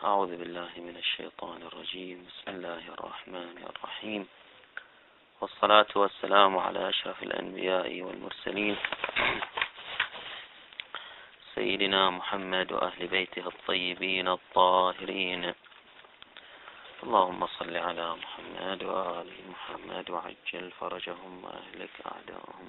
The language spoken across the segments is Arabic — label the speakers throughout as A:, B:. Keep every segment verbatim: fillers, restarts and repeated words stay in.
A: أعوذ بالله من الشيطان الرجيم. بسم الله الرحمن الرحيم، والصلاة والسلام على أشرف الأنبياء والمرسلين سيدنا محمد وأهل بيته الطيبين الطاهرين. اللهم صل على محمد وآل محمد وعجل فرجهم وأهلك أعداءهم.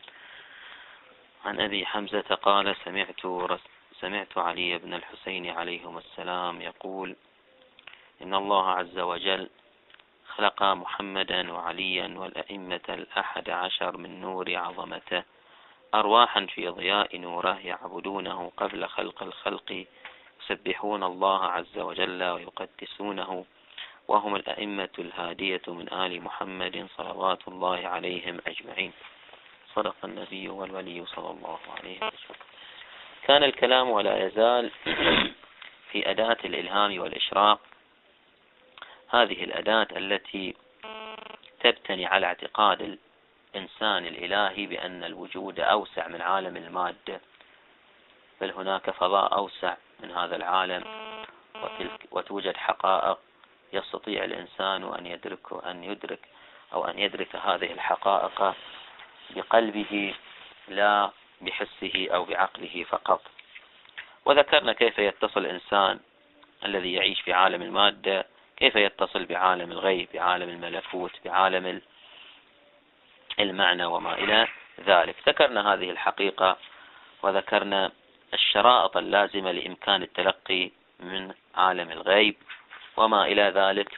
A: عن أبي حمزة قال: سمعت رس سمعت علي بن الحسين عليهما السلام يقول: إن الله عز وجل خلق محمدا وعليا والأئمة الأحد عشر من نور عظمته أرواحا في ضياء نوره يعبدونه قبل خلق الخلق، يسبحون الله عز وجل ويقدسونه، وهم الأئمة الهادية من آل محمد صلوات الله عليهم أجمعين. صدق النبي والولي صلى الله عليه وسلم. كان الكلام ولا يزال في أداة الإلهام والإشراق، هذه الأداة التي تبتني على اعتقاد الإنسان الإلهي بأن الوجود أوسع من عالم المادة، بل هناك فضاء أوسع من هذا العالم، وتوجد حقائق يستطيع الإنسان أن يدرك أن يدرك أو أن يدرك هذه الحقائق بقلبه لا بحسه أو بعقله فقط. وذكرنا كيف يتصل الإنسان الذي يعيش في عالم المادة، كيف يتصل بعالم الغيب، بعالم الملكوت، بعالم المعنى وما إلى ذلك. ذكرنا هذه الحقيقة وذكرنا الشرائط اللازمة لإمكان التلقي من عالم الغيب وما إلى ذلك.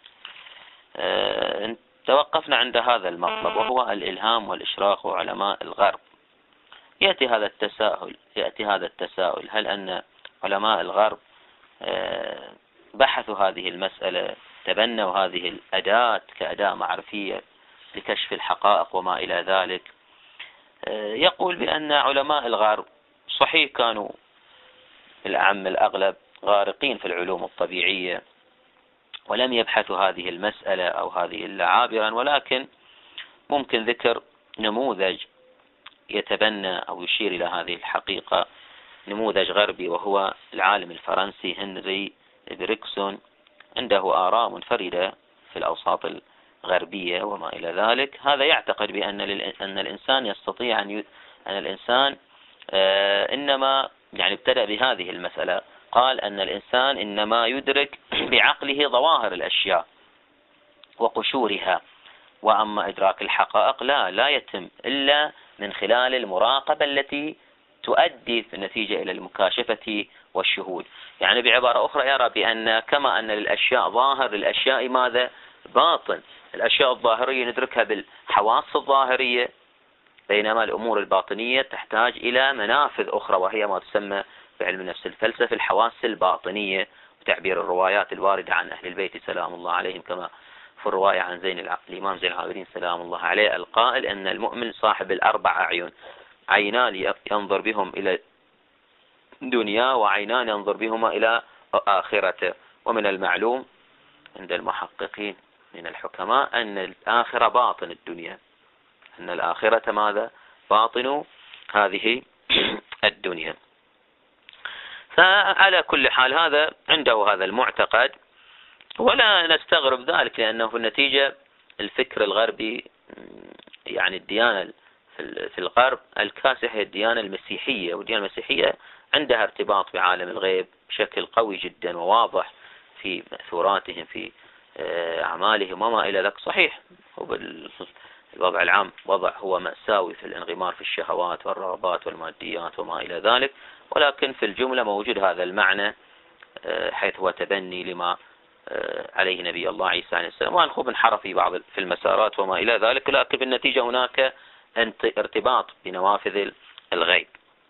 A: أه توقفنا عند هذا المطلب، وهو الإلهام والإشراق وعلماء الغرب. يأتي هذا التساؤل يأتي هذا التساؤل هل أن علماء الغرب بحثوا هذه المسألة، تبنوا هذه الأداة كأداة معرفية لكشف الحقائق وما إلى ذلك؟ يقول بأن علماء الغرب صحيح كانوا الأعم الأغلب غارقين في العلوم الطبيعية ولم يبحثوا هذه المسألة أو هذه إلا عابرا، ولكن ممكن ذكر نموذج يتبنى أو يشير إلى هذه الحقيقة، نموذج غربي، وهو العالم الفرنسي هنري بريكسون. عنده آراء منفردة في الأوساط الغربية وما إلى ذلك. هذا يعتقد بأن أن الإنسان يستطيع أن ي... أن الإنسان آه إنما يعني ابتدأ بهذه المسألة، قال أن الإنسان إنما يدرك بعقله ظواهر الأشياء وقشورها، وأما إدراك الحقائق لا لا يتم إلا من خلال المراقبة التي تؤدي في النتيجة إلى المكاشفة والشهود. يعني بعبارة أخرى يرى بأن كما أن للأشياء ظاهر، للأشياء ماذا؟ باطن. الأشياء الظاهرية ندركها بالحواس الظاهرية، بينما الأمور الباطنية تحتاج إلى منافذ أخرى، وهي ما تسمى بعلم النفس الفلسفة الحواس الباطنية، وتعبير الروايات الواردة عن أهل البيت سلام الله عليهم، كما في الرواية عن زين الإمام زين العابدين سلام الله عليه القائل أن المؤمن صاحب الأربع أعين، عينان ينظر بهم إلى دنيا، وعينان ينظر بهما إلى آخرته. ومن المعلوم عند المحققين من الحكماء أن الآخرة باطن الدنيا، أن الآخرة ماذا؟ باطن هذه الدنيا. فعلى كل حال هذا عنده هذا المعتقد، ولا نستغرب ذلك، لأنه في النتيجة الفكر الغربي، يعني الديانة في الغرب الكاسح هي الديانة المسيحية، والديانة المسيحية عندها ارتباط بعالم الغيب بشكل قوي جدا وواضح في مأثوراتهم في أعمالهم وما إلى ذلك. صحيح الوضع العام وضع هو مأساوي في الانغمار في الشهوات والرغبات والماديات وما إلى ذلك، ولكن في الجملة موجود هذا المعنى، حيث هو تبني لما عليه نبي الله عيسى عليه السلام، وأن خب انحرف في بعض في المسارات وما إلى ذلك، لكن بالنتيجة هناك ارتباط بنوافذ الغيب.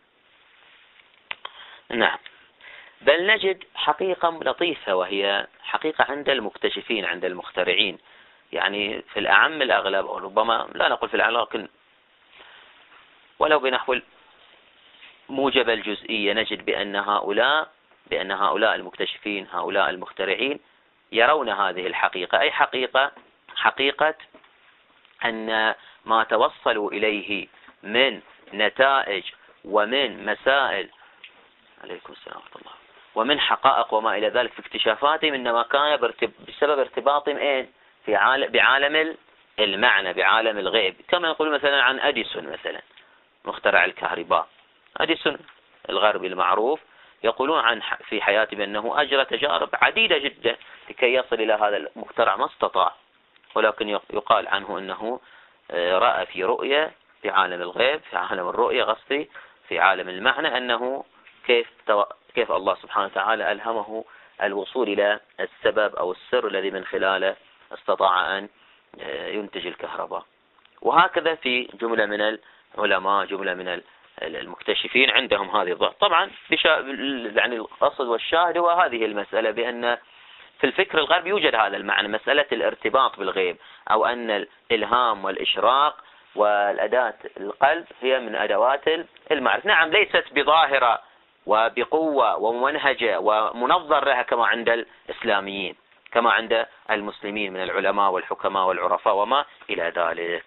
A: نعم، بل نجد حقيقة لطيفة، وهي حقيقة عند المكتشفين عند المخترعين، يعني في الأعم الأغلب، أو ربما لا نقول في الأعم، لكن ولو بنحو موجب الجزئية، نجد بأن هؤلاء بأن هؤلاء المكتشفين، هؤلاء المخترعين يرون هذه الحقيقة، أي حقيقة حقيقة أن ما توصلوا إليه من نتائج ومن مسائل عليكم السلام ورحمة الله ومن حقائق وما إلى ذلك في اكتشافاتهم، إنما كان بسبب ارتباطهم إيه في عالم بعالم المعنى، بعالم الغيب. كما يقول مثلا عن أديسون مثلا مخترع الكهرباء. أديسون الغربي المعروف يقولون عن في حياته بأنه أجرى تجارب عديدة جدا لكي يصل إلى هذا المخترع، ما استطاع، ولكن يقال عنه أنه رأى في رؤية في عالم الغيب، في عالم الرؤية قصدي، في عالم المعنى، أنه كيف كيف الله سبحانه وتعالى ألهمه الوصول إلى السبب أو السر الذي من خلاله استطاع أن ينتج الكهرباء. وهكذا في جملة من العلماء، جملة من المكتشفين عندهم هذه الضغط. طبعا يعني القصد والشاهد هو هذه المسألة، بأن في الفكر الغربي يوجد هذا المعنى، مسألة الارتباط بالغيب، أو أن الإلهام والإشراق والأداة القلب هي من أدوات المعرفة. نعم ليست بظاهرة وبقوة وممنهجة ومنظر لها كما عند الإسلاميين، كما عند المسلمين من العلماء والحكماء والعرفاء وما إلى ذلك.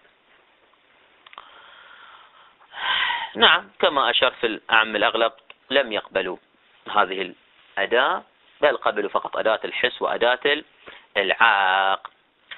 A: نعم كما أشار في الأعم الأغلب لم يقبلوا هذه الأداة، بل قبلوا فقط أداة الحس وأداة العقل.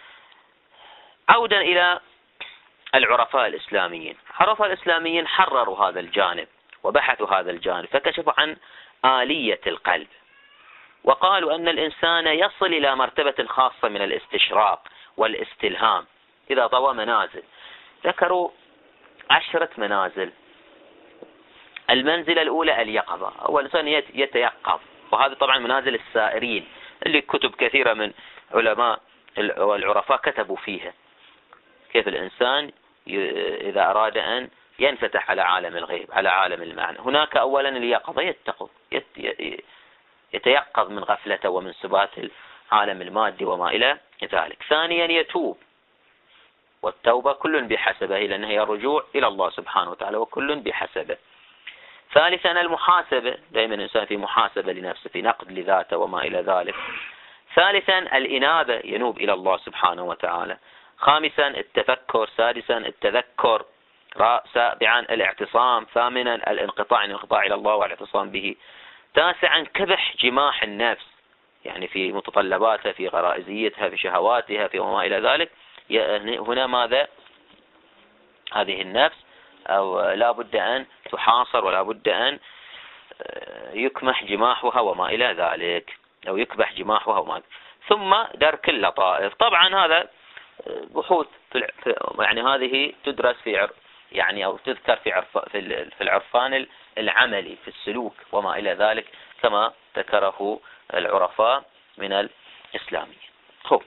A: عودا إلى العرفاء الإسلاميين، العرفاء الإسلاميين حرروا هذا الجانب وبحثوا هذا الجانب، فكشفوا عن آلية القلب، وقالوا أن الإنسان يصل إلى مرتبة خاصة من الاستشراق والاستلهام إذا طوى منازل. ذكروا عشرة منازل. المنزلة الأولى اليقظة، أول إنسان يتيقظ، وهذا طبعا منازل السائرين اللي كتب كثيرة من علماء والعرفاء كتبوا فيها كيف الإنسان إذا أراد أن ينفتح على عالم الغيب، على عالم المعنى. هناك أولا اليقظة، يتقظ يتيقظ من غفلته ومن سبات العالم المادي وما إلى ذلك. ثانيا يتوب، والتوبة كل بحسبه، لأنها هي الرجوع إلى الله سبحانه وتعالى، وكل بحسبه. ثالثا المحاسبة، دائما الإنسان في محاسبة لنفسه، في نقد لذاته وما إلى ذلك. ثالثا الإنابة، ينوب إلى الله سبحانه وتعالى. خامسا التفكر. سادسا التذكر. سابعا الاعتصام. ثامنا الانقطاع الانقطاع إلى الله والاعتصام به. تاسعا كبح جماح النفس، يعني في متطلباتها، في غرائزيتها، في شهواتها، في وما إلى ذلك. هنا ماذا؟ هذه النفس أو لا بد أن تحاصر، ولا بد أن يكمح جماحها وما إلى ذلك، أو يكبح جماحها وما ذلك. ثم درك اللطائف. طبعا هذا بحوث يعني هذه تدرس في يعني أو تذكر في عرف في العرفان العملي في السلوك وما إلى ذلك، كما ذكره العرفاء من الإسلاميين. خب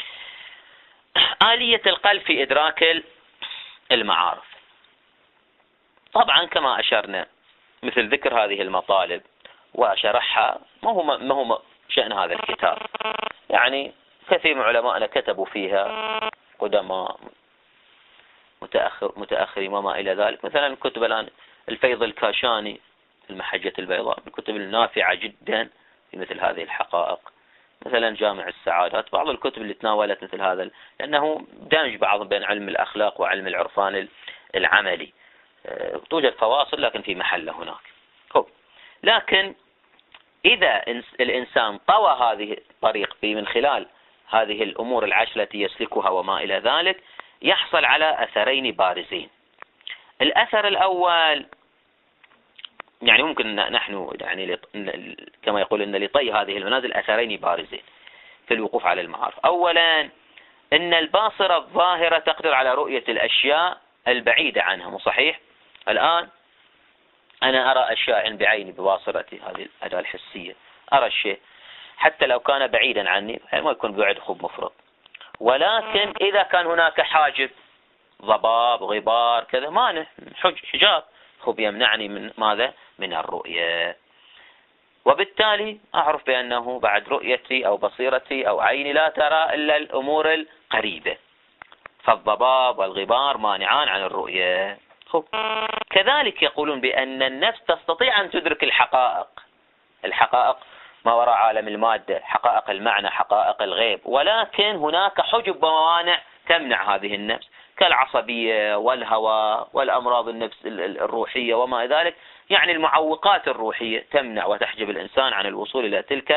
A: آلية القلب في إدراك المعارف. طبعا كما أشرنا مثل ذكر هذه المطالب وشرحها، ما هو ما هو شأن هذا الكتاب. يعني كثير من علماءنا كتبوا فيها، قدماء متأخر متأخرين وما إلى ذلك. مثلا كتب الآن الفيض الكاشاني المحجة البيضاء، من الكتب النافعة جدا في مثل هذه الحقائق. مثلا جامع السعادات، بعض الكتب اللي تناولت مثل هذا، لأنه دمج بعض بين علم الأخلاق وعلم العرفان العملي. توجد فواصل لكن في محله هناك. خب. لكن إذا الإنسان طوى هذه الطريق من خلال هذه الأمور العشر التي يسلكها وما إلى ذلك، يحصل على أثرين بارزين. الأثر الأول، يعني ممكن نحن يعني كما يقول أن لطي هذه المنازل أثرين بارزين في الوقوف على المعارف. أولا أن الباصرة الظاهرة تقدر على رؤية الأشياء البعيدة عنها. مو صحيح؟ الآن أنا أرى أشياء بعيني بباصرتي، هذه الأداة الحسية، أرى الشيء حتى لو كان بعيدا عني، ما يكون بعد خب مفرط. ولكن إذا كان هناك حاجب، ضباب، غبار، كذا، مانع، حجاب، خب يمنعني من ماذا؟ من الرؤية. وبالتالي أعرف بأنه بعد رؤيتي أو بصيرتي أو عيني لا ترى إلا الأمور القريبة، فالضباب والغبار مانعان عن الرؤية. خب. كذلك يقولون بأن النفس تستطيع أن تدرك الحقائق، الحقائق ما وراء عالم المادة، حقائق المعنى، حقائق الغيب، ولكن هناك حجب وموانع تمنع هذه النفس، كالعصبية والهوى والأمراض النفس الروحية وما ذلك، يعني المعوقات الروحية تمنع وتحجب الإنسان عن الوصول إلى تلك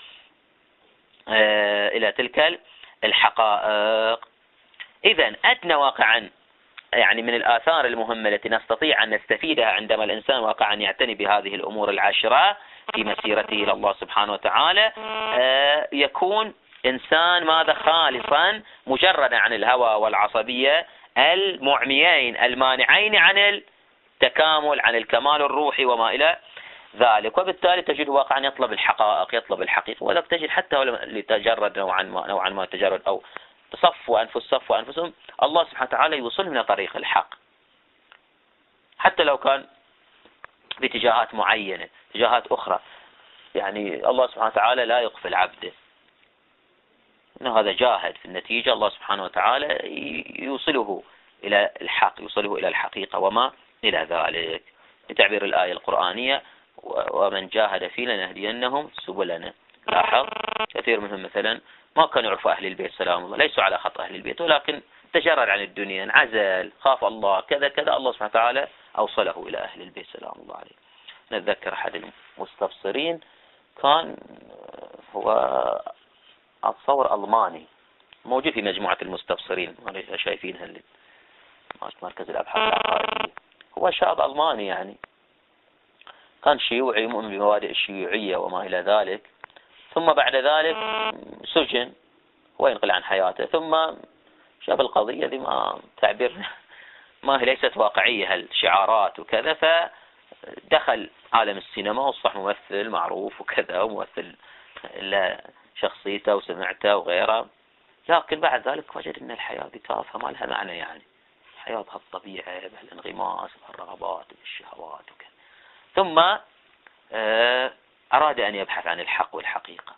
A: إلى تلك الحقائق. إذن أدنى واقعا يعني من الآثار المهمة التي نستطيع أن نستفيدها عندما الإنسان واقعا يعتني بهذه الأمور العشرة في مسيرته إلى الله سبحانه وتعالى، يكون إنسان ماذا خالصا مجردا عن الهوى والعصبية المعميين المانعين عن التكامل، عن الكمال الروحي وما إلى ذلك. وبالتالي تجد واقعا يطلب الحقائق، يطلب الحقيقة، ولك تجد حتى لتجرد نوعا ما نوعا ما تجرد أو صفوا أنفس صفوا أنفسهم، الله سبحانه وتعالى يوصلهم إلى طريق الحق، حتى لو كان باتجاهات معينة، اتجاهات أخرى. يعني الله سبحانه وتعالى لا يغفل عبده، إنه هذا جاهد، في النتيجة الله سبحانه وتعالى يوصله إلى الحق، يوصله إلى الحقيقة وما إلى ذلك، بتعبير الآية القرآنية: ومن جاهد فينا لنهدينهم سبلنا. لاحظ كثير منهم مثلا ما كانوا يعرفوا أهل البيت سلام الله، ليسوا على خط أهل البيت، ولكن تجرد عن الدنيا، انعزل، خاف الله، كذا كذا، الله سبحانه وتعالى أوصله إلى أهل البيت سلام الله عليه. نتذكر أحد المستبصرين كان هو أتصور ألماني، موجود في مجموعة المستبصرين، ما شايفينها اللي مركز الأبحاث العقائدية. هو شاب ألماني يعني، كان شيوعي، مؤمن بمبادئ الشيوعية وما إلى ذلك، ثم بعد ذلك سجن وينقل عن حياته، ثم شاف القضية ذي ما تعبير ما هي ليست واقعية، هالشعارات وكذا، فدخل عالم السينما وأصبح ممثل معروف وكذا، وممثل شخصيته وسمعته وغيره. لكن بعد ذلك وجد أن الحياة دي تافهة، ما لها معنى، يعني حياة هالطبيعة بهالانغماس بهالرغبات وبالشهوات وكذا. ثم أراد أن يبحث عن الحق والحقيقة،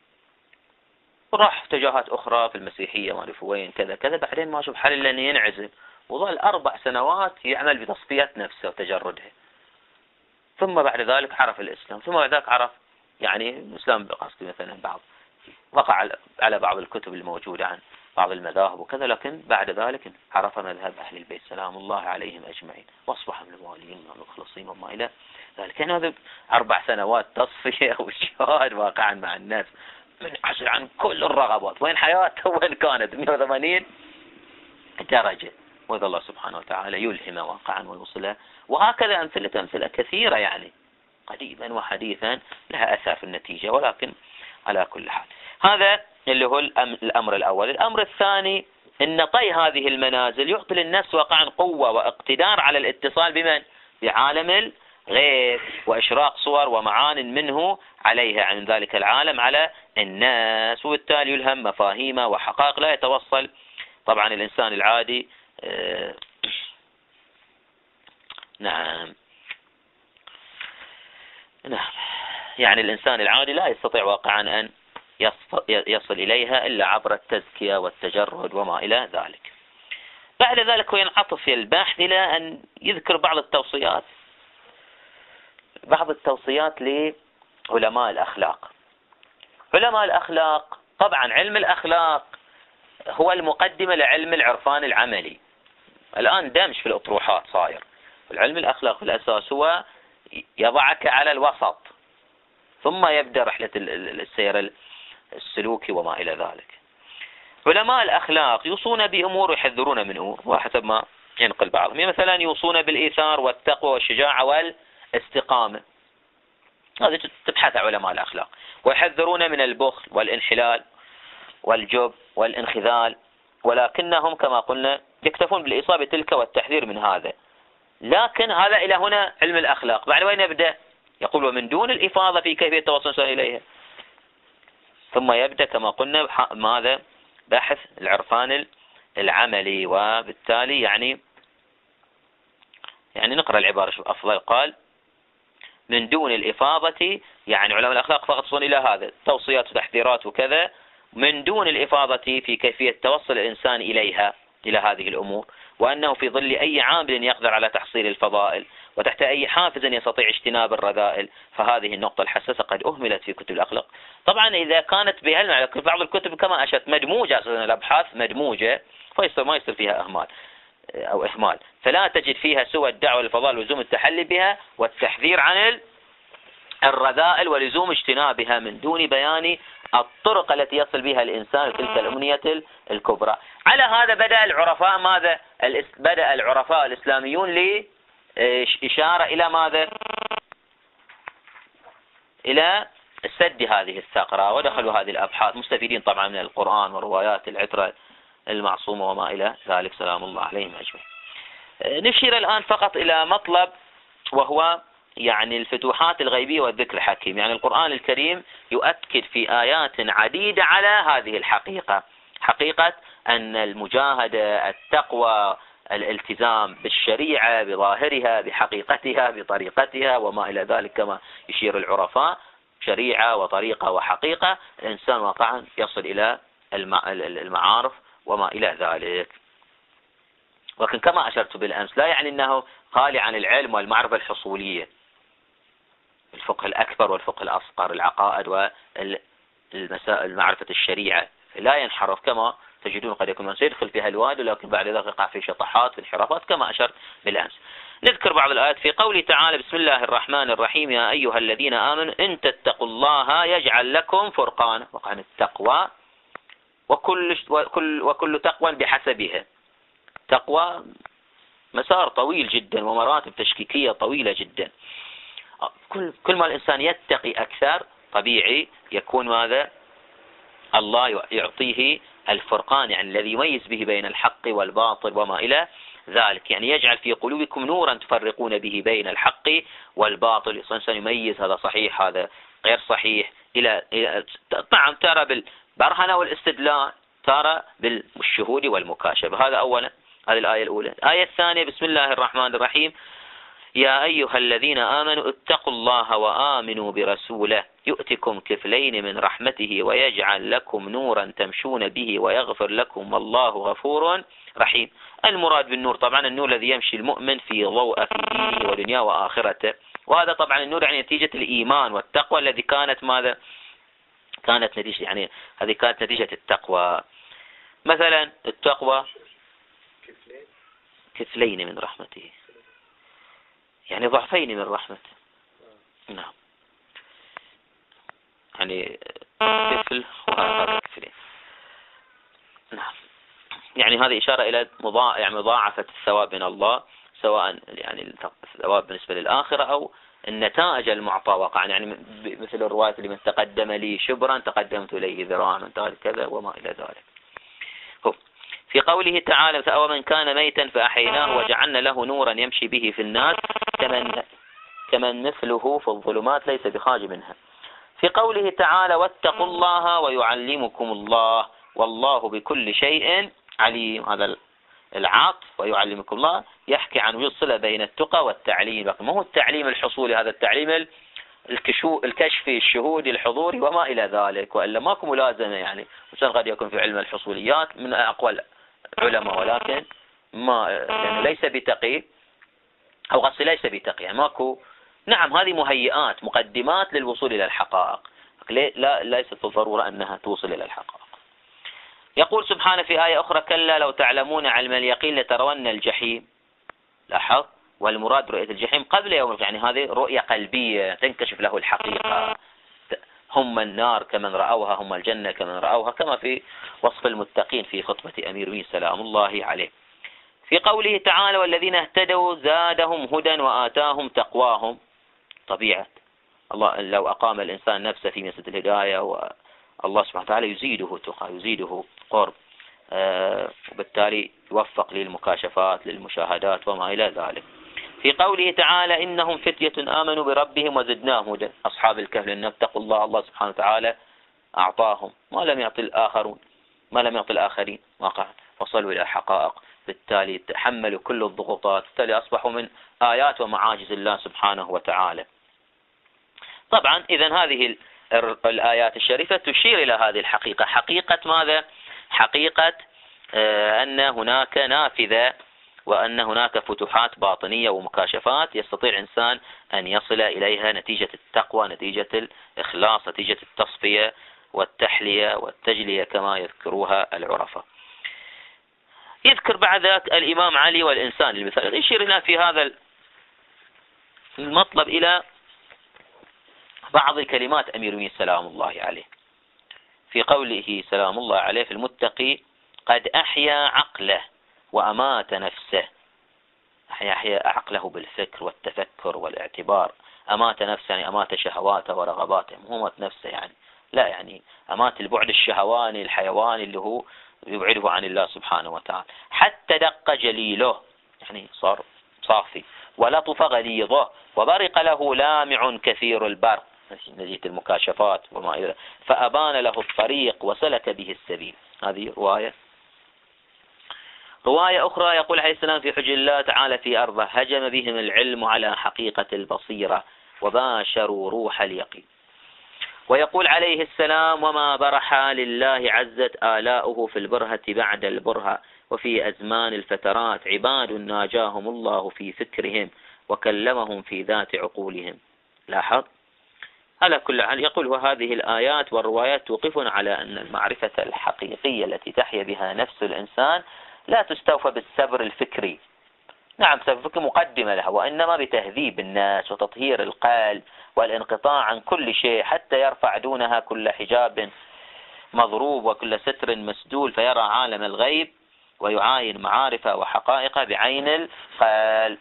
A: وراح اتجاهات أخرى في المسيحية، ما أعرف وين، كذا كذا. بعدين ما شوف حل إلا أن ينعزل، وظل أربع سنوات يعمل بتصفية نفسه وتجردها. ثم بعد ذلك عرف الإسلام، ثم بعد ذلك عرف يعني الإسلام بقصد مثلا بعض وقع على بعض الكتب الموجودة عن بعض المذاهب وكذا، لكن بعد ذلك عرف مذهب أهل البيت سلام الله عليهم أجمعين، واصبح من الموالين والمخلصين وما إلى ذلك. يعني هذا أربع سنوات تصفية والشهاد واقعا مع الناس، من عزل عن كل الرغبات، وين حياته وين كانت مئة وثمانين درجة، وإذا الله سبحانه وتعالى يلهمه واقعا ويوصله. وهكذا أمثلة أمثلة كثيرة يعني قديما وحديثا لها أثر في النتيجة. ولكن على كل حال هذا اللي هو الأمر الأول. الأمر الثاني إن طي هذه المنازل يعطي للنفس واقعا قوة واقتدار على الاتصال بمن؟ بعالم الغيب، وإشراق صور ومعان منه عليها عن ذلك العالم على الناس، وبالتالي يلهم مفاهيم وحقائق لا يتوصل طبعا الإنسان العادي آه نعم نعم يعني الإنسان العادي لا يستطيع واقعا أن يصل إليها إلا عبر التزكية والتجرد وما إلى ذلك. بعد ذلك ينعطف الباحث إلى أن يذكر بعض التوصيات بعض التوصيات لعلماء الأخلاق. علماء الأخلاق طبعا علم الأخلاق هو المقدمة لعلم العرفان العملي، الآن دمج في الأطروحات صاير. العلم الأخلاق في الأساس هو يضعك على الوسط، ثم يبدأ رحلة السير السلوكي وما إلى ذلك. علماء الأخلاق يوصون بأمور ويحذرون من أمور، وحسب ما ينقل بعضهم. مثلا يوصون بالإيثار والتقوى والشجاعة والاستقامة، هذه تبحث علماء الأخلاق. ويحذرون من البخل والانحلال والجب والانخذال، ولكنهم كما قلنا يكتفون بالإصابة تلك والتحذير من هذا. لكن هذا إلى هنا علم الأخلاق. بعد وين يبدأ؟ يقول ومن دون الإفاضة في كيفية التوصل إليها، ثم يبدأ كما قلنا ماذا؟ بحث العرفان العملي. وبالتالي يعني يعني نقرأ العبارة شوف أفضل. قال من دون الإفاضة، يعني علماء الأخلاق فقط يصلون إلى هذا توصيات وتحذيرات وكذا، من دون الإفاضة في كيفية توصل الإنسان إليها، إلى هذه الأمور، وأنه في ظل أي عامل يقدر على تحصيل الفضائل وتحت أي حافز يستطيع اجتناب الرذائل. فهذه النقطة الحساسة قد أهملت في كتب الأخلاق. طبعا إذا كانت بهالمعنى، بعض الكتب كما أشرت مدموجة، الأبحاث مدموجة، فيصير ما يصير فيها أهمال. أو إهمال، فلا تجد فيها سوى الدعوة للفضائل ولزوم التحلي بها والتحذير عن الرذائل ولزوم اجتنابها من دون بيان الطرق التي يصل بها الإنسان تلك الأمنية الكبرى. على هذا بدأ العرفاء ماذا؟ بدأ العرفاء الإسلاميون لإشارة إلى ماذا؟ إلى سد هذه الثغرة، ودخلوا هذه الأبحاث مستفيدين طبعا من القرآن وروايات العترة المعصومة وما إلى ذلك سلام الله عليهم أجمعين. نشير الآن فقط إلى مطلب وهو يعني الفتوحات الغيبية والذكر الحكيم. يعني القرآن الكريم يؤكد في آيات عديدة على هذه الحقيقة، حقيقة أن المجاهدة، التقوى، الالتزام بالشريعة بظاهرها بحقيقتها بطريقتها وما إلى ذلك، كما يشير العرفاء شريعة وطريقة وحقيقة، الإنسان واقعا يصل إلى المعارف وما إلى ذلك. ولكن كما أشرت بالأمس لا يعني أنه خالي عن العلم والمعرفة الحصولية، الفقه الأكبر والفقه الأصغر، العقائد والمسائل معرفة الشريعة، لا ينحرف كما تجدون قد يكون من سيدخل فيها الواد ولكن بعد ذلك يقع في شطحات في انحرافات كما أشرت بالأمس. نذكر بعض الآيات في قوله تعالى بسم الله الرحمن الرحيم يا أيها الذين آمنوا إن تتقوا الله يجعل لكم فرقانا. وقع التقوى وكل, وكل, وكل تقوى بحسبها، تقوى مسار طويل جدا ومراتب تشكيكية طويلة جدا. كل, كل ما الإنسان يتقي أكثر طبيعي يكون ماذا؟ الله يعطيه الفرقان، يعني الذي يميز به بين الحق والباطل وما إلى ذلك، يعني يجعل في قلوبكم نورا تفرقون به بين الحق والباطل. الإنسان يميز هذا صحيح هذا غير صحيح، إلى نعم ترى بالبرهنة والاستدلال، ترى بالشهود والمكاشفة. هذا أولا، هذه الآية الأولى. الآية الثانية بسم الله الرحمن الرحيم يا أيها الذين آمنوا اتقوا الله وآمنوا برسوله يؤتكم كفلين من رحمته ويجعل لكم نورا تمشون به ويغفر لكم والله غفور رحيم. المراد بالنور طبعا النور الذي يمشي المؤمن في ضوء في دينه ودنياه وآخرته، وهذا طبعا النور يعني نتيجة الإيمان والتقوى الذي كانت ماذا؟ كانت نتيجة، يعني هذه كانت نتيجة التقوى. مثلا التقوى كفلين من رحمته، يعني ضعفين من رحمته. نعم، يعني كفل وهذا كفلين. نعم، يعني هذه إشارة إلى مضاع يعني مضاعفة الثواب من الله، سواء يعني الثواب بالنسبة للآخرة أو النتائج المعطى وقعا، يعني مثل الرواية اللي من تقدم لي شبرا تقدمت إليه ذراعا من كذا وما إلى ذلك. هو في قوله تعالى فأومن كان ميتا فأحيناه وجعلنا له نورا يمشي به في الناس كمن كمن مثله في الظلمات ليس بخارج منها. في قوله تعالى واتقوا الله ويعلمكم الله والله بكل شيء عليم، هذا العطف ويعلمكم الله يحكي عن وجود صلة بين التقى والتعليم، ما هو التعليم الحصولي، هذا التعليم الكشفي الشهودي الحضوري وما إلى ذلك، وإلا ماكو ملازمة. يعني مثلا قد يكون في علم الحصوليات من أقوى العلماء ولكن ما يعني ليس بتقي أو قصدي ليس بتقي، يعني ماكو. نعم هذه مهيئات مقدمات للوصول إلى الحقائق، لا ليست بالضرورة أنها توصل إلى الحقائق. يقول سبحانه في آية أخرى كلا لو تعلمون علم اليقين لترون الجحيم. لاحظ، والمراد رؤية الجحيم قبل يوم، يعني هذه رؤية قلبية تنكشف له الحقيقة. هم النار كمن رأوها هم الجنة كمن رأوها، كما في وصف المتقين في خطبة أمير المؤمنين سلام الله عليه. في قوله تعالى والذين اهتدوا زادهم هدى وآتاهم تقواهم. طبيعة الله لو أقام الإنسان نفسه في مسجد الهداية والله سبحانه وتعالى يزيده تقى يزيده قرب، آه وبالتالي يوفق للمكاشفات للمشاهدات وما إلى ذلك. في قوله تعالى إنهم فتية آمنوا بربهم وزدناهم هدى. أصحاب الكهف لأن اتقوا الله الله سبحانه وتعالى أعطاهم ما لم يعطي الآخرون ما لم يعطي الآخرين، وقع وصلوا إلى حقائق، بالتالي تحملوا كل الضغوطات، بالتالي أصبحوا من آيات ومعاجز الله سبحانه وتعالى. طبعا إذن هذه الآيات الشريفة تشير إلى هذه الحقيقة، حقيقة ماذا؟ حقيقة آه أن هناك نافذة وأن هناك فتوحات باطنية ومكاشفات يستطيع إنسان أن يصل إليها نتيجة التقوى، نتيجة الإخلاص، نتيجة التصفية والتحلية والتجلية كما يذكروها العرفاء. يذكر بعد ذلك الإمام علي والإنسان المثالي، يشير هنا في هذا المطلب إلى بعض كلمات أمير المؤمنين سلام الله عليه في قوله سلام الله عليه في المتقي: قد أحيا عقله وأمات نفسه. أحيا, أحيا عقله بالفكر والتفكر والاعتبار، أمات نفسه يعني أمات شهواته ورغباته، مو مات نفسه يعني لا، يعني أمات البعد الشهواني الحيواني اللي هو يبعده عن الله سبحانه وتعالى. حتى دق جليله يعني صار صافي، ولطف غليظه، وبرق له لامع كثير البرق، نزية المكاشفات وما إلى، فأبان له الطريق وسلك به السبيل. هذه رواية. رواية أخرى يقول عليه السلام في حجر الله تعالى في أرضه: هجم بهم العلم على حقيقة البصيرة وباشروا روح اليقين. ويقول عليه السلام: وما برح لله عزت آلاؤه في البرهة بعد البرهة، وفي أزمان الفترات عباد ناجاهم الله في فكرهم وكلمهم في ذات عقولهم. لاحظ على كل حال يقول: وهذه الآيات والروايات توقفنا على أن المعرفة الحقيقية التي تحيا بها نفس الإنسان لا تستوفى بالسبر الفكري. نعم سبر الفكري مقدمة لها، وإنما بتهذيب الناس وتطهير القلب والانقطاع عن كل شيء حتى يرفع دونها كل حجاب مضروب وكل ستر مسدول، فيرى عالم الغيب ويعاين معارفه وحقائقه بعين القلب.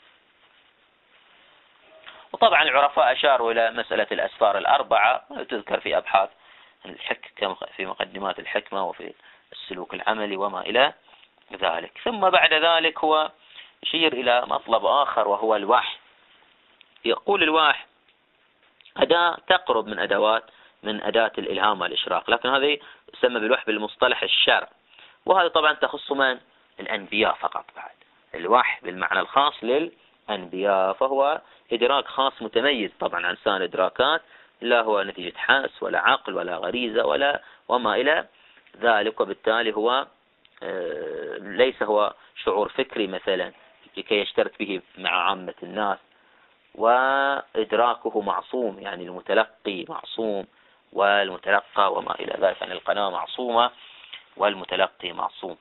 A: وطبعا العرفاء أشاروا إلى مسألة الأسفار الأربعة، تذكر في أبحاث الحكمة في مقدمات الحكمة وفي السلوك العملي وما إلى ذلك. ثم بعد ذلك هو يشير إلى مطلب آخر وهو الوحي. يقول: الوحي أداة تقرب من أدوات من أداة الإلهام والإشراق، لكن هذه يسمى بالوحي بالمصطلح الشرع، وهذا طبعا تخص من؟ الأنبياء فقط. بعد الوحي بالمعنى الخاص للأنبياء، فهو إدراك خاص متميز طبعا عن سائر الإدراكات، لا هو نتيجة حاس ولا عقل ولا غريزة ولا وما إلى ذلك، وبالتالي هو ليس هو شعور فكري مثلا لكي يشترك به مع عامة الناس. وإدراكه معصوم، يعني المتلقي معصوم والمتلقى وما إلى ذلك، يعني القناة معصومة والمتلقي معصوم.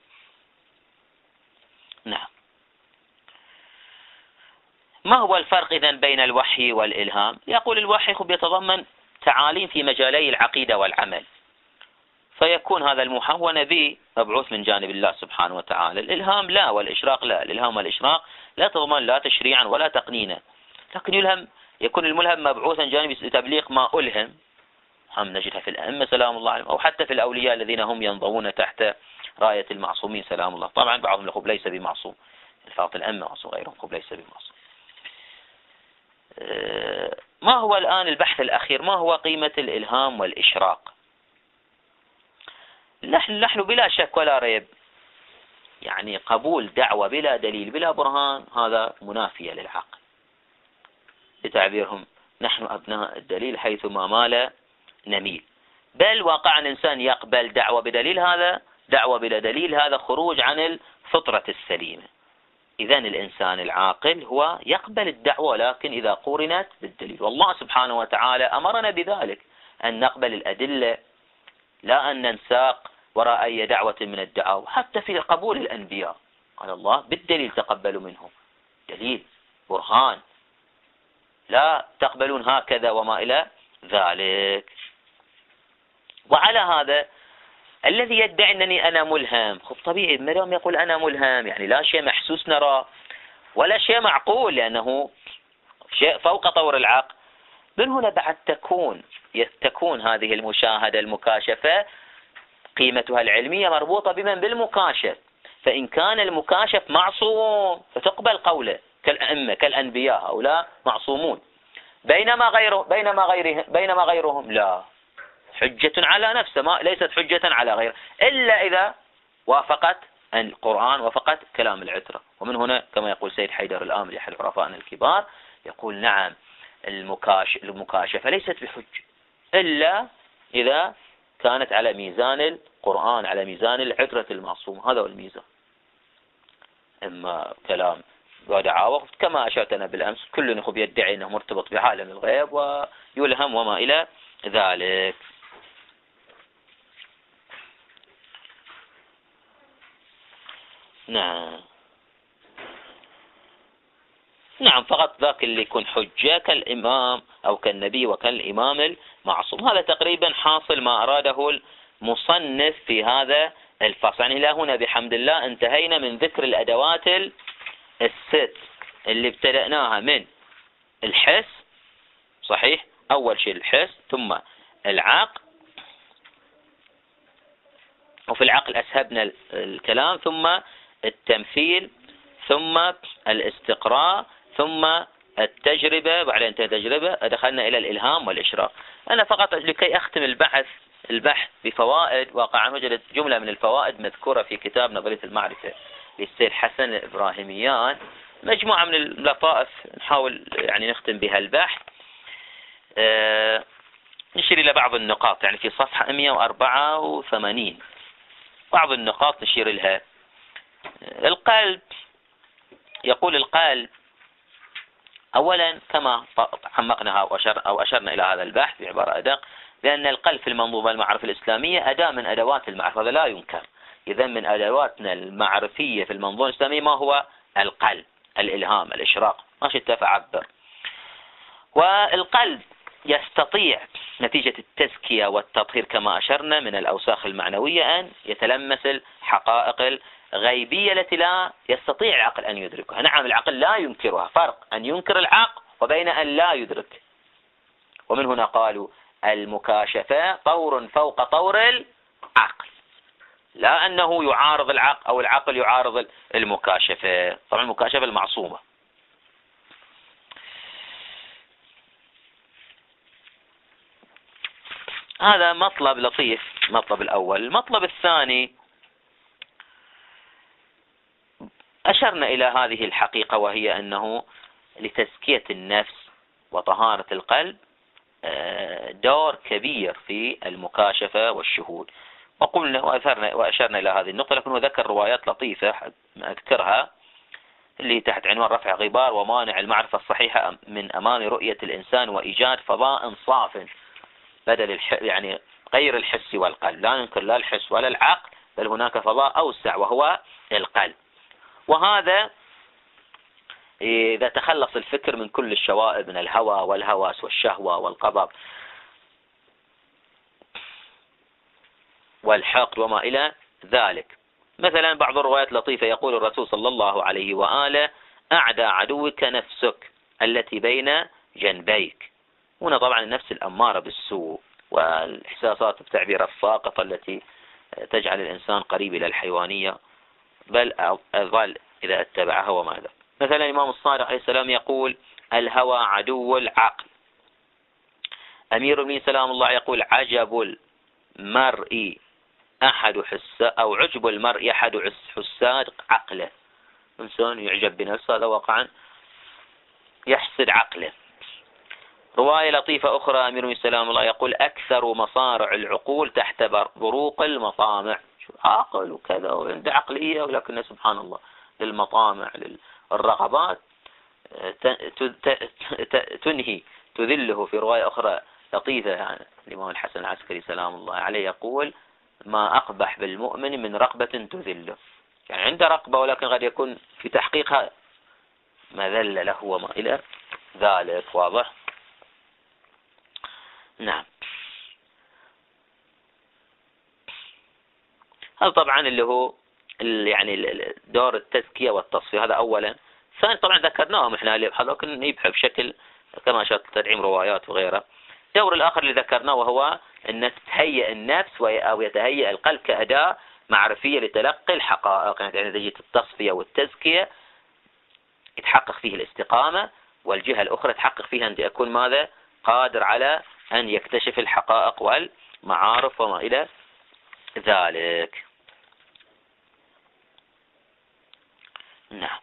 A: نعم. ما هو الفرق إذن بين الوحي والإلهام؟ يقول: الوحي يتضمن تعاليم في مجالي العقيدة والعمل، فيكون هذا الموحى هو نبي مبعوث من جانب الله سبحانه وتعالى. الإلهام لا، والإشراق لا. الإلهام والإشراق لا تضمن لا تشريعا ولا تقنينا، لكن يلهم يكون الملهم مبعوثا جانب تبليغ ما ألهم. هم نجدها في الأئمة سلام الله عليهم، أو حتى في الأولياء الذين هم ينضوون تحت راية المعصومين سلام الله. طبعا بعضهم يقول ليس بمعصوم، الفاضل الأئمة معصوم، غيرهم يقول ليس بمعصوم. ما هو الآن البحث الأخير؟ ما هو قيمة الإلهام والإشراق؟ نحن نحن بلا شك ولا ريب يعني قبول دعوة بلا دليل بلا برهان هذا منافية للعقل. بتعبيرهم: نحن أبناء الدليل حيثما مال نميل. بل واقع الإنسان يقبل دعوة بدليل، هذا دعوة بلا دليل، هذا خروج عن الفطرة السليمة. إذن الإنسان العاقل هو يقبل الدعوة، ولكن إذا قورنت بالدليل. والله سبحانه وتعالى أمرنا بذلك، أن نقبل الأدلة لا أن ننساق وراء أي دعوة من الدعاوى. حتى في قبول الأنبياء قال الله: بالدليل تقبلوا منهم، دليل برهان، لا تقبلون هكذا وما إلى ذلك. وعلى هذا الذي يدعي أنني أنا ملهم، خب طبيعي مريم يقول أنا ملهم، يعني لا شيء محسوس نرى ولا شيء معقول، لأنه شيء فوق طور العقل. من هنا بعد تكون تكون هذه المشاهدة المكاشفة قيمتها العلمية مربوطة بمن؟ بالمكاشف. فإن كان المكاشف معصوم فتقبل قوله كالأئمة كالأنبياء، هؤلاء معصومون. بينما غيره بينما غيره بينما غيرهم لا، حجة على نفسه، ما ليست حجة على غيره، إلا إذا وافقت القرآن وفقت كلام العترة. ومن هنا كما يقول سيد حيدر الآملي أحد عرفائنا الكبار، يقول: نعم المكاش المكاشفة ليست بحجة إلا إذا كانت على ميزان القرآن، على ميزان العترة المعصوم. هذا هو الميزان. إما كلام ودعاوى كما أشرت أنا بالأمس، كل نخب يدعي أنه مرتبط بعالم الغيب ويلهم وما إلى ذلك. نعم نعم فقط ذاك اللي يكون حجة كالإمام أو كالنبي وكالإمام المعصوم. هذا تقريبا حاصل ما أراده المصنف في هذا الفصل. يعني إلى هنا بحمد الله انتهينا من ذكر الأدوات الست اللي ابتدأناها من الحس، صحيح، أول شيء الحس ثم العقل، وفي العقل أسهبنا الكلام، ثم التمثيل، ثم الاستقراء، ثم التجربة، بعدين التجربة دخلنا إلى الإلهام والإشراق. أنا فقط لكي أختم البحث البحث بفوائد، واقعا وجدت جملة من الفوائد مذكورة في كتاب نظرية المعرفة للسيد حسن الإبراهيميان، مجموعة من اللطائف نحاول يعني نختم بها البحث. أه نشير إلى بعض النقاط، يعني في صفحة مئة وأربعة وثمانين بعض النقاط نشير لها. القلب، يقول القلب أولا كما عمقنا أو أشرنا إلى هذا البحث بعبارة أدق، لأن القلب في المنظومة المعرفة الإسلامية أداة من أدوات المعرفة، هذا لا ينكر. إذا من أدواتنا المعرفية في المنظومة الإسلامية ما هو؟ القلب، الإلهام، الإشراق، ما شئت فعبر. والقلب يستطيع نتيجة التزكية والتطهير كما أشرنا من الأوساخ المعنوية أن يتلمس الحقائق الغيبية التي لا يستطيع العقل أن يدركها. نعم العقل لا ينكرها، فرق أن ينكر العقل وبين أن لا يدرك. ومن هنا قالوا المكاشفة طور فوق طور العقل، لا أنه يعارض العقل أو العقل يعارض المكاشفة. طبعا المكاشفة المعصومة. هذا مطلب لطيف، المطلب الأول. المطلب الثاني أشرنا إلى هذه الحقيقة، وهي أنه لتزكية النفس وطهارة القلب دور كبير في المكاشفة والشهود. وقلنا وأثرنا وأشرنا إلى هذه النقطة، لكنه ذكر روايات لطيفة أذكرها اللي تحت عنوان رفع غبار ومانع المعرفة الصحيحة من أمام رؤية الإنسان وإيجاد فضاء صاف بدل الح... يعني غير الحس والقلب. لا ننكر لا الحس ولا العقل، بل هناك فضاء أوسع وهو القلب. وهذا إذا تخلص الفكر من كل الشوائب من الهوى والهواس والشهوة والغضب والحقد وما إلى ذلك. مثلا بعض الروايات لطيفة، يقول الرسول صلى الله عليه وآله: أعدى عدوك نفسك التي بين جنبيك. هنا طبعا النفس الأمارة بالسوء والإحساسات بتعبير الساقطة التي تجعل الإنسان قريب إلى الحيوانية، بل أظل إذا اتبعها وماذا. مثلا الإمام الصادق عليه السلام يقول: الهوى عدو العقل. أمير المؤمنين سلام الله يقول: عجب المرء أحد حس أو عجب المرء أحد حساد عقله. إنسان يعجب بنفسه، هذا واقعا يحسد عقله. رواية لطيفة أخرى أمير المؤمنين سلام الله يقول: أكثر مصارع العقول تحت بروق المطامع. شو عاقل وكذا وعنده عقلية، ولكن سبحان الله للمطامع للرغبات تنهي تذله. في رواية أخرى لطيفة يعني الإمام الحسن العسكري سلام الله عليه يقول: ما أقبح بالمؤمن من رغبة تذله. يعني عنده رغبة، ولكن قد يكون في تحقيقها مذلة له وما إلى ذلك. واضح؟ نعم. هذا طبعا اللي هو يعني دور التزكية والتصفية، هذا أولا. ثاني طبعا ذكرناهم احنا، لكن يبحث بشكل كما أشرت تدعيم روايات وغيرها. الدور الآخر اللي ذكرناه وهو أن تتهيئ النفس أو يتهيئ القلب كأداة معرفية لتلقي الحقائق. يعني تجي التصفية والتزكية يتحقق فيه الاستقامة، والجهة الأخرى تحقق فيها أن يكون ماذا؟ قادر على أن يكتشف الحقائق والمعارف وما إلى ذلك. نعم.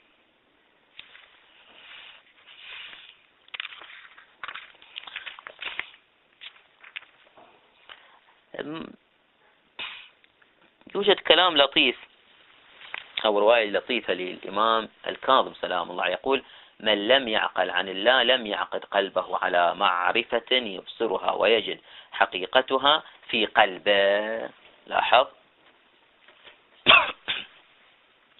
A: يوجد كلام لطيف أو رواية لطيفة للإمام الكاظم سلام الله يقول: من لم يعقل عن الله لم يعقد قلبه على معرفة يبصرها ويجد حقيقتها في قلبه. لاحظ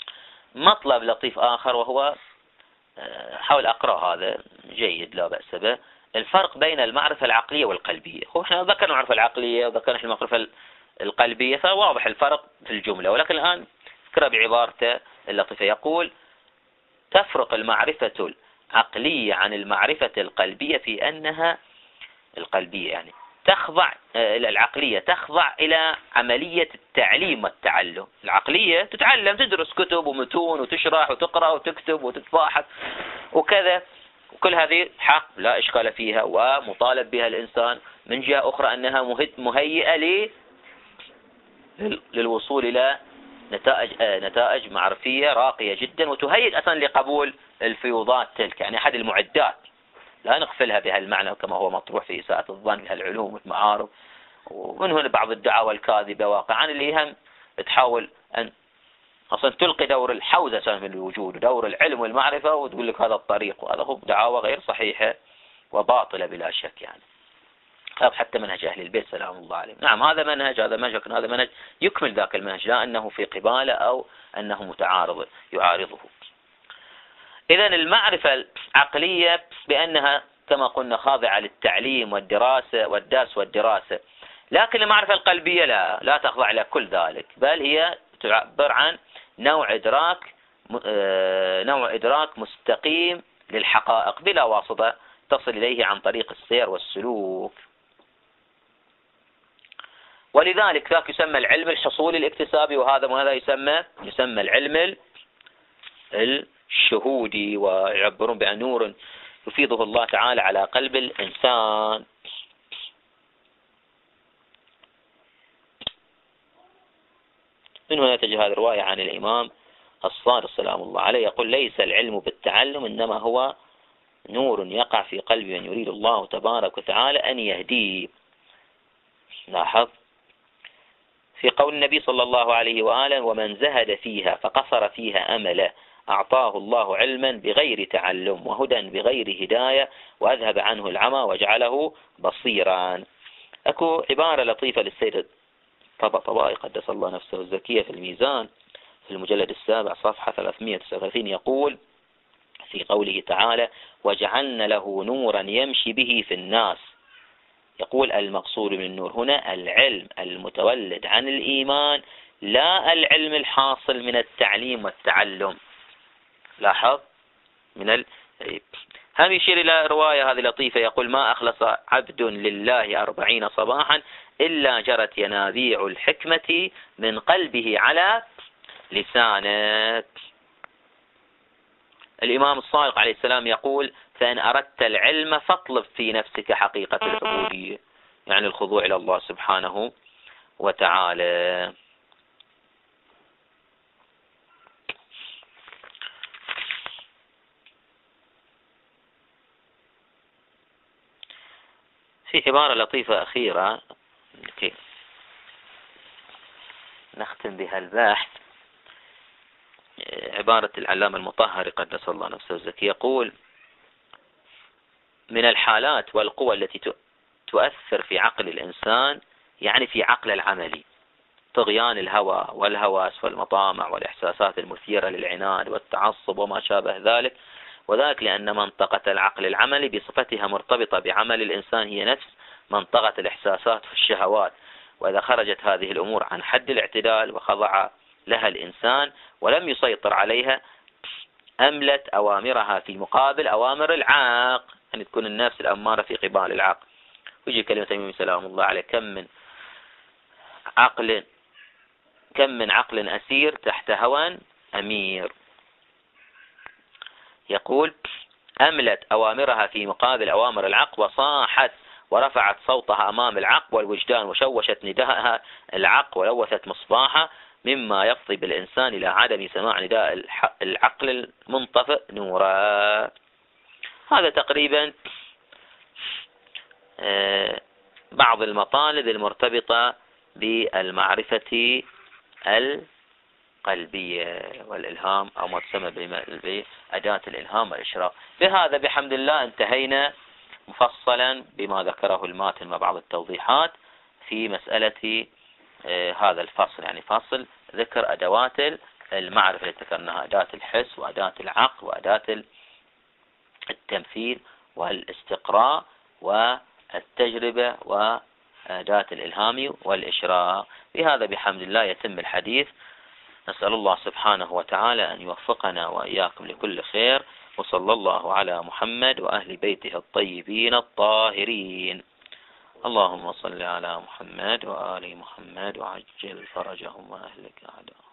A: مطلب لطيف آخر، وهو حاول أقرأ هذا جيد لا بأس به، الفرق بين المعرفة العقلية والقلبية. هو احنا ذكرنا المعرفة العقلية وذكرنا المعرفة القلبية، فواضح الفرق في الجملة، ولكن الآن اقرأ بعبارته اللطيفة. يقول: تفرق المعرفة العقلية عن المعرفة القلبية في أنها القلبية يعني تخضع العقلية تخضع إلى عملية التعليم والتعلم. العقلية تتعلم، تدرس كتب ومتون وتشرح وتقرأ وتكتب وتتباحث وكذا، وكل هذه حق لا إشكال فيها ومطالب بها الإنسان. من جهة أخرى أنها مهيئة للوصول إلى نتائج نتائج معرفية راقية جدا، وتهيئ أصلا لقبول الفيوضات تلك، يعني أحد المعدات لا نغفلها بهالمعنى كما هو مطروح في إساءة الظن بهالعلوم والمعارف. ومن هنا بعض الدعاوى الكاذبة واقعا اللي هم تحاول أن أصلا تلقي دور الحوزة في الوجود ودور العلم والمعرفة، وتقول لك هذا الطريق، وهذا هو دعاوى غير صحيحة وباطلة بلا شك يعني. هذا حتى منهج أهل البيت سلام الله عليهم. نعم هذا منهج هذا منهج هذا منهج يكمل ذاك المنهج، لا أنه في قباله أو أنه متعارض يعارضه. إذا المعرفة العقلية بأنها كما قلنا خاضعة للتعليم والدراسة والدرس والدراسة، لكن المعرفة القلبية لا لا تخضع لكل ذلك، بل هي تعبر عن نوع إدراك نوع إدراك مستقيم للحقائق بلا واسطة تصل إليه عن طريق السير والسلوك. ولذلك ذاك يسمى العلم الحصولي الاكتسابي، وهذا ماذا يسمى؟ يسمى العلم الشهودي، ويعبرون بأن نور يفيضه الله تعالى على قلب الإنسان. من هنا تجي هذه الرواية عن الإمام الصادق سلام الله عليه يقول: ليس العلم بالتعلم، إنما هو نور يقع في قلب من يريد الله تبارك وتعالى أن يهديه. لاحظ في قول النبي صلى الله عليه وآله: ومن زهد فيها فقصر فيها أمله أعطاه الله علما بغير تعلم وهدى بغير هداية وأذهب عنه العمى وجعله بصيرا. أكو عبارة لطيفة للسيد طبطبائي قدس الله نفسه الزكية في الميزان في المجلد السابع صفحة ثلاثمائة وتسعة وثلاثين يقول في قوله تعالى: وجعلنا له نورا يمشي به في الناس. يقول المقصود من النور هنا العلم المتولد عن الإيمان، لا العلم الحاصل من التعليم والتعلم. لاحظ من ال... هم يشير إلى رواية هذه لطيفة يقول: ما أخلص عبد لله أربعين صباحا إلا جرت ينابيع الحكمة من قلبه على لسانه. الإمام الصادق عليه السلام يقول: فإن أردت العلم فاطلب في نفسك حقيقة العبودية، يعني الخضوع إلى الله سبحانه وتعالى. في عبارة لطيفة أخيرة لكي نختم بها البحث، عبارة العلامة المطهري قدس الله نفسه الزكي يقول: من الحالات والقوى التي تؤثر في عقل الإنسان، يعني في عقل العملي، طغيان الهوى والهواس والمطامع والإحساسات المثيرة للعناد والتعصب وما شابه ذلك، وذلك لأن منطقة العقل العملي بصفتها مرتبطة بعمل الإنسان هي نفس منطقة الإحساسات والشهوات، وإذا خرجت هذه الأمور عن حد الاعتدال وخضع لها الإنسان ولم يسيطر عليها أملت أوامرها في مقابل أوامر العقل، أن تكون النفس الأمارة في قبال العقل. ويجي كلمة النبي سلام الله عليه: كم من عقل كم من عقل أسير تحت هوى أمير. يقول: أملت أوامرها في مقابل أوامر العقل وصاحت ورفعت صوتها أمام العقل والوجدان وشوشت نداءها العقل ولوثت مصباحها، مما يفضي بالإنسان إلى عدم سماع نداء العقل المنطفئ نورا. هذا تقريبا بعض المطالب المرتبطة بالمعرفة القلبية والإلهام، أو ما تسمى بأداة الإلهام والإشراق. بهذا بحمد الله انتهينا مفصلا بما ذكره الماتن مع بعض التوضيحات في مسألة هذا الفصل، يعني فصل ذكر أدوات المعرفة اللي ذكرناها، أداة الحس وأداة العقل وأداة التمثيل والاستقراء والتجربة وأداة الإلهام والإشراق. بهذا بحمد الله يتم الحديث. نسأل الله سبحانه وتعالى أن يوفقنا وإياكم لكل خير، وصلى الله على محمد وأهل بيته الطيبين الطاهرين. اللهم صل على محمد وآل محمد وعجل فرجهم وأهلك أعداءهم.